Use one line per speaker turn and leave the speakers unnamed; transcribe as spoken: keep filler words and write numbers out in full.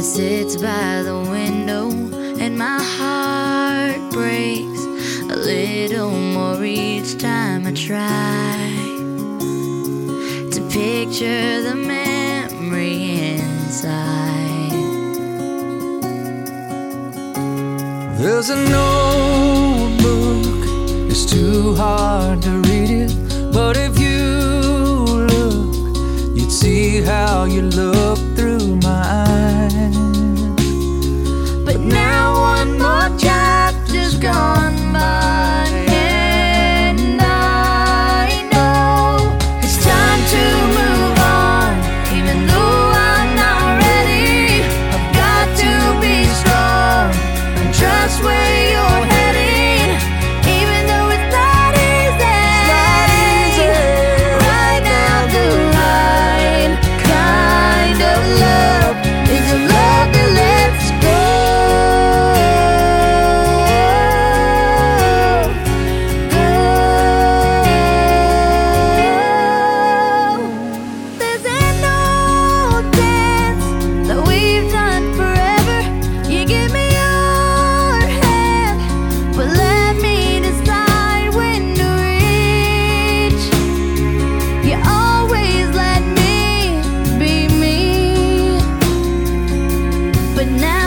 that sits by the window, and my heart breaks a little more each time I try to picture the memory inside.
There's an old book, it's too hard to read it, but if you look, you'd see how you look through my eyes.
But now one more chapter's gone by, and I know it's time to move on. Even though I'm not ready, I've got to be strong and trust where you're heading. Even though it's not easy,
It's not easy.
right down the line, kind of love is a love that lets go. There's an old dance that we've done forever. You give me your hand, but let me decide when to reach. You always let me be me, but now